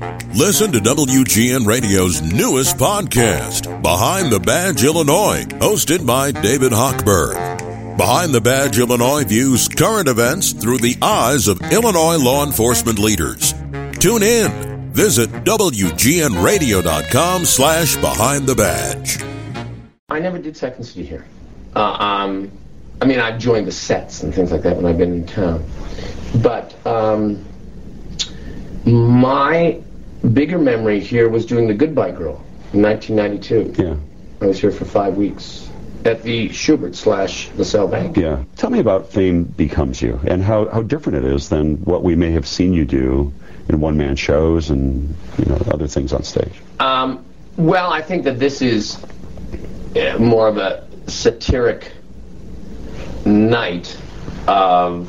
Listen to WGN Radio's newest podcast, Behind the Badge Illinois, hosted by David Hochberg. Behind the Badge Illinois views current events through the eyes of Illinois law enforcement leaders. Tune in. Visit WGNradio.com/Behind the Badge. I never did Second City here. I mean, I've joined the sets and things like that when I've been in town. But my bigger memory here was doing The Goodbye Girl in 1992. Yeah. I was here for 5 weeks at the Schubert/LaSalle Bank. Yeah. Tell me about Fame Becomes You and how different it is than what we may have seen you do in one-man shows and other things on stage. Well, I think that this is more of a satiric night of,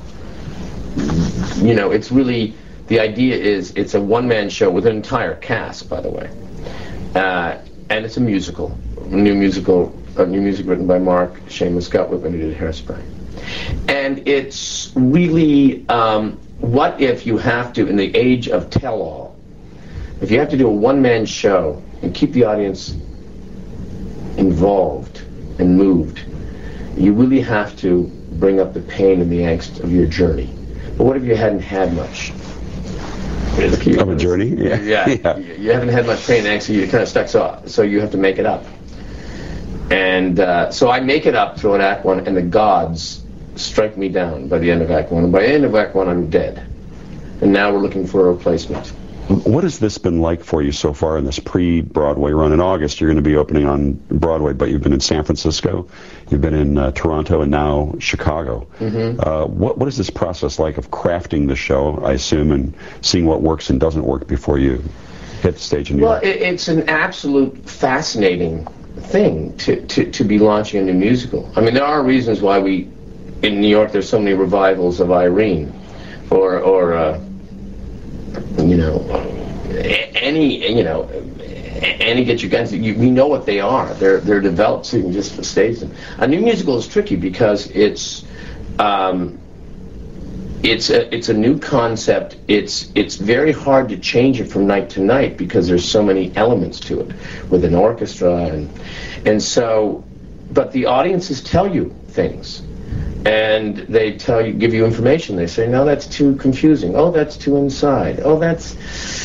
it's really, the idea is it's a one-man show with an entire cast, by the way. And it's a musical, new music written by Mark Shamus Scott Whitman, who did Hairspray. And it's really, what if you have to, in the age of tell-all, if you have to do a one-man show and keep the audience involved and moved, you really have to bring up the pain and the angst of your journey. But what if you hadn't had much? Of a journey? Yeah. You haven't had much pain and angst, so you're kind of stuck, so you have to make it up. And so I make it up through an Act 1, and the gods strike me down by the end of Act 1. And by the end of Act 1, I'm dead. And now we're looking for a replacement. What has this been like for you so far in this pre-Broadway run? In August, you're going to be opening on Broadway, but you've been in San Francisco, you've been in Toronto, and now Chicago. Mm-hmm. What is this process like of crafting the show, I assume, and seeing what works and doesn't work before you hit the stage in New York? Well, it's an absolute fascinating thing to be launching a new musical. I mean, there are reasons why in New York, there's so many revivals of Irene, or any Get Your Guns. We know what they are. They're developed so you can just stage them. A new musical is tricky because it's a new concept. It's very hard to change it from night to night because there's so many elements to it with an orchestra and so. But the audiences tell you things. And they give you information. They say, no, that's too confusing. Oh, that's too inside. Oh, that's,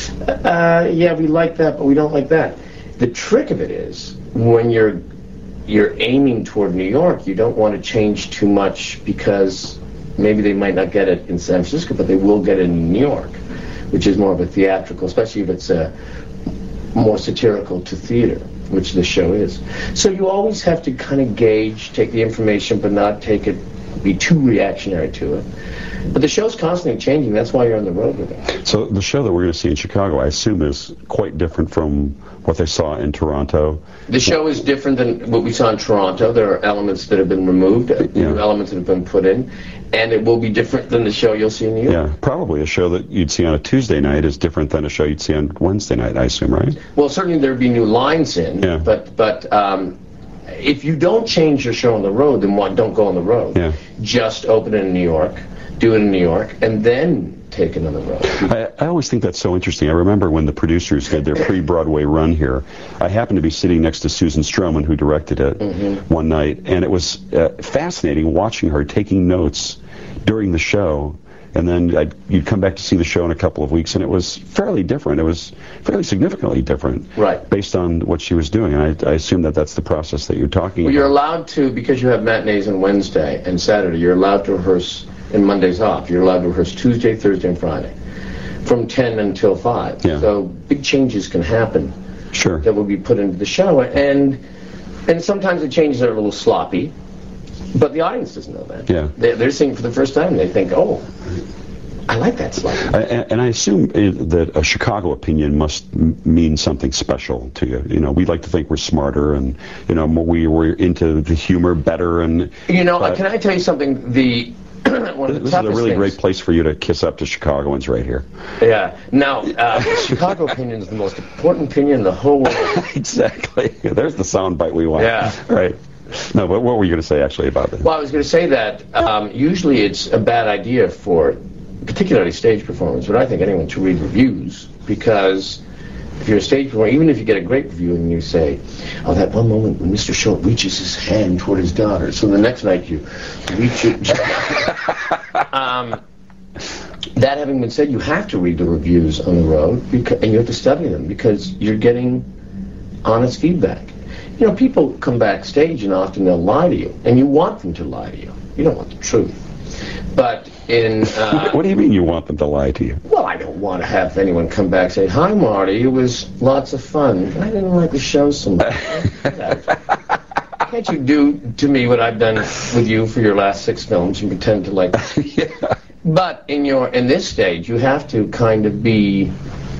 yeah, we like that, but we don't like that. The trick of it is, when you're aiming toward New York, you don't want to change too much because maybe they might not get it in San Francisco, but they will get it in New York, which is more of a theatrical, especially if it's more satirical to theater, which the show is. So you always have to kind of gauge, take the information, but not be too reactionary to it. But the show's constantly changing. That's why you're on the road with it. So the show that we're going to see in Chicago, I assume, is quite different from what they saw in Toronto. The show is different than what we saw in Toronto. There are elements that have been removed, new elements that have been put in, and it will be different than the show you'll see in New York. Yeah, probably a show that you'd see on a Tuesday night is different than a show you'd see on Wednesday night, I assume, right? Well, certainly there'd be new lines in, but if you don't change your show on the road, then don't go on the road. Yeah. Just open it in New York, do it in New York, and then take it on the road. I always think that's so interesting. I remember when the producers did their pre-Broadway run here, I happened to be sitting next to Susan Stroman, who directed it, one night, and it was fascinating watching her taking notes during the show. And then you'd come back to see the show in a couple of weeks, and it was fairly different. It was fairly significantly different, right, based on what she was doing. And I assume that's the process that you're talking about. You're allowed to, because you have matinees on Wednesday and Saturday, you're allowed to rehearse, and Monday's off, you're allowed to rehearse Tuesday, Thursday, and Friday, from 10 until 5. Yeah. So big changes can happen. Sure. That will be put into the show, and sometimes the changes are a little sloppy. But the audience doesn't know that. Yeah. They're seeing for the first time. They think, oh, I like that slide. And I assume that a Chicago opinion must mean something special to you. You know, we like to think we're smarter, and we're into the humor better. And can I tell you something? One of the this is a really things. great place for you to kiss up to Chicagoans right here. Yeah. Now, Chicago opinion is the most important opinion in the whole world. Exactly. There's the sound bite we want. Yeah. Right. No, but what were you going to say actually about that? Well, I was going to say that usually it's a bad idea for particularly stage performance, but I think anyone to read reviews because if you're a stage performer, even if you get a great review and you say, oh, that one moment when Mr. Short reaches his hand toward his daughter, so the next night you reach it. That having been said, you have to read the reviews on the road, and you have to study them, because you're getting honest feedback. You know, people come backstage and often they'll lie to you, and you want them to lie to you. You don't want the truth. But in... what do you mean you want them to lie to you? Well, I don't want to have anyone come back and say, hi, Marty, it was lots of fun. I didn't like the show so much. Can't you do to me what I've done with you for your last 6 films and pretend to like... Yeah. But in this stage, you have to kind of be,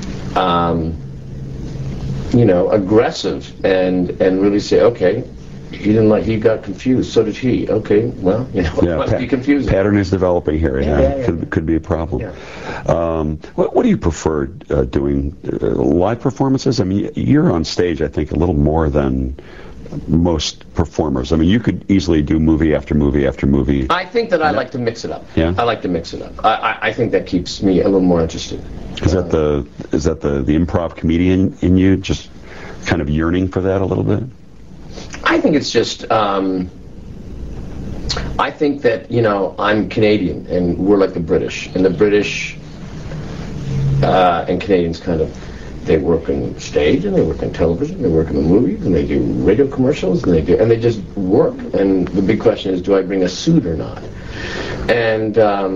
you know, aggressive and really say, okay, he got confused, so did he. Okay, well, you know, it must be confusing. Pattern is developing here. Yeah. Could be a problem. Yeah. What do you prefer doing? Live performances? I mean, you're on stage, I think, a little more than most performers. I mean, you could easily do movie after movie after movie. I think that I like to mix it up. Yeah? I like to mix it up. I think that keeps me a little more interested. Is that the improv comedian in you, just kind of yearning for that a little bit? I think it's just, I think that, you know, I'm Canadian, and we're like the British. And the British and Canadians kind of, they work on stage, and they work on television, they work in the movies, and they do radio commercials, and they just work. And the big question is, do I bring a suit or not? And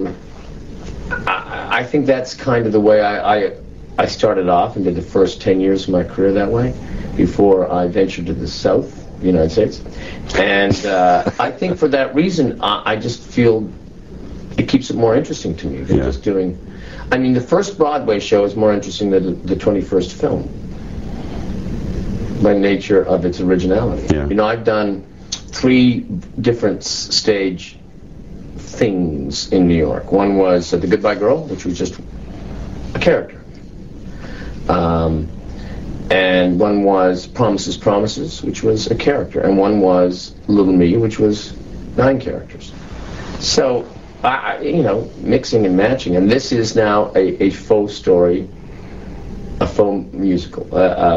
I think that's kind of the way I started off and did the first 10 years of my career that way, before I ventured to the South, the United States. And I think for that reason, I just feel it keeps it more interesting to me than just doing... I mean, the first Broadway show is more interesting than the 21st film, by nature of its originality. Yeah. You know, I've done 3 different stage things in New York. One was The Goodbye Girl, which was just a character. And one was Promises, Promises, which was a character. And one was Little Me, which was 9 characters. So... you know, mixing and matching, and this is now a faux story, a faux musical,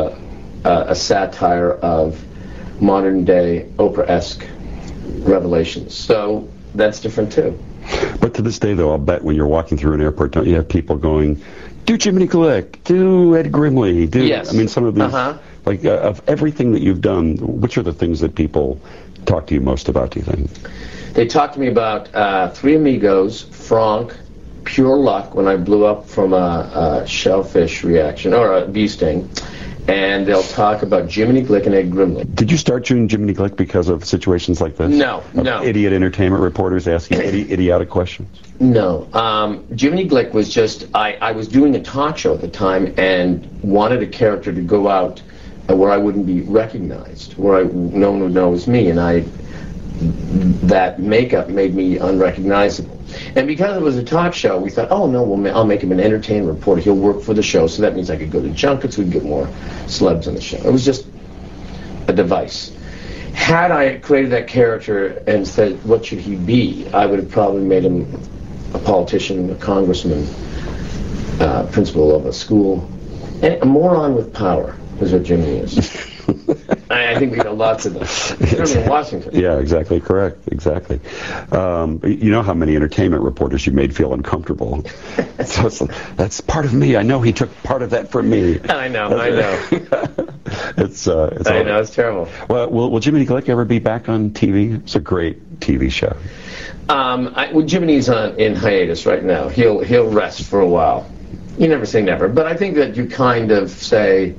a satire of modern-day Oprah-esque revelations. So that's different too. But to this day, though, I'll bet when you're walking through an airport, don't you have people going, do Jiminy Glick, do Ed Grimley, do... Yes. I mean, some of these, like, of everything that you've done, which are the things that people talk to you most about, do you think? They talked to me about Three Amigos, Franck, Pure Luck, when I blew up from a shellfish reaction, or a bee sting, and they'll talk about Jiminy Glick and Ed Grimley. Did you start doing Jiminy Glick because of situations like this? No. Idiot entertainment reporters asking idiotic questions? No. Jiminy Glick was just, I was doing a talk show at the time and wanted a character to go out where I wouldn't be recognized, where no one would know it was me, and that makeup made me unrecognizable. And because it was a talk show, we thought, oh no, I'll make him an entertainment reporter. He'll work for the show, so that means I could go to junkets, we'd get more celebs on the show. It was just a device. Had I created that character and said, what should he be, I would have probably made him a politician, a congressman, principal of a school, and a moron with power is what Jimmy is. I think we got lots of them. Certainly in Washington. Yeah, exactly, correct, exactly. You know how many entertainment reporters you made feel uncomfortable. So that's part of me. I know he took part of that from me. I know. It's terrible. Well, will Jiminy Glick ever be back on TV? It's a great TV show. Well, Jiminy's in hiatus right now. He'll rest for a while. You never say never, but I think that you kind of say...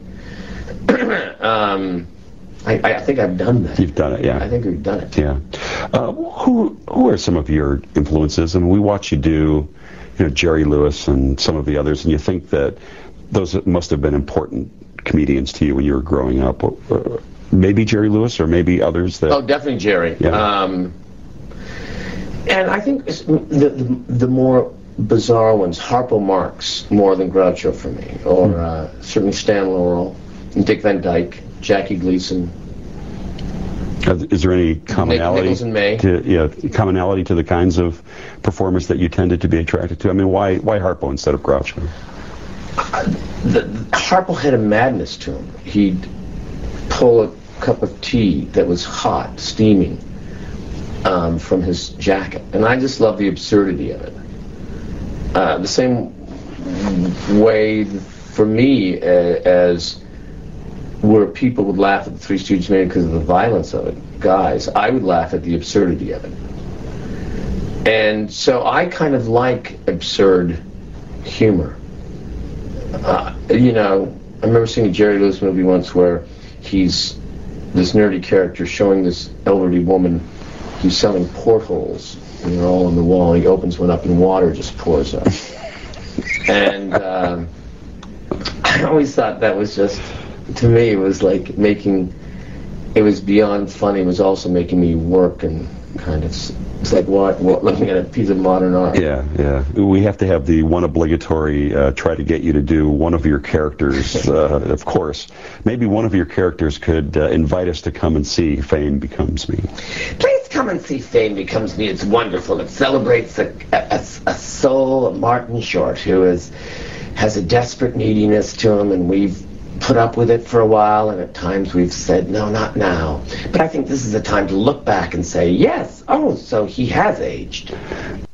I think I've done that. You've done it, yeah. I think we've done it. Yeah. Who are some of your influences? I mean, we watch you do, Jerry Lewis and some of the others, and you think that those must have been important comedians to you when you were growing up. Maybe Jerry Lewis, or maybe others that... Oh, definitely Jerry. Yeah. And I think the more bizarre ones, Harpo Marx, more than Groucho for me, or certainly Stan Laurel, Dick Van Dyke, Jackie Gleason. Is there any commonality? Nichols and May. Commonality to the kinds of performers that you tended to be attracted to? I mean, why Harpo instead of Groucho? Harpo had a madness to him. He'd pull a cup of tea that was hot, steaming, from his jacket. And I just love the absurdity of it. The same way for me as where people would laugh at the Three Stooges maybe because of the violence of it, guys, I would laugh at the absurdity of it. And so I kind of like absurd humor. You know, I remember seeing a Jerry Lewis movie once where he's this nerdy character showing this elderly woman he's selling portholes, and they're all on the wall. He opens one up and water just pours up. And I always thought that was just, to me, it was like it was beyond funny. It was also making me work and kind of, it's like what looking at a piece of modern art. Yeah. We have to have the one obligatory try to get you to do one of your characters, of course. Maybe one of your characters could invite us to come and see Fame Becomes Me. Please come and see Fame Becomes Me. It's wonderful. It celebrates a soul of Martin Short who has a desperate neediness to him, and we've put up with it for a while, and at times we've said, no, not now. But I think this is a time to look back and say, yes, oh, so he has aged.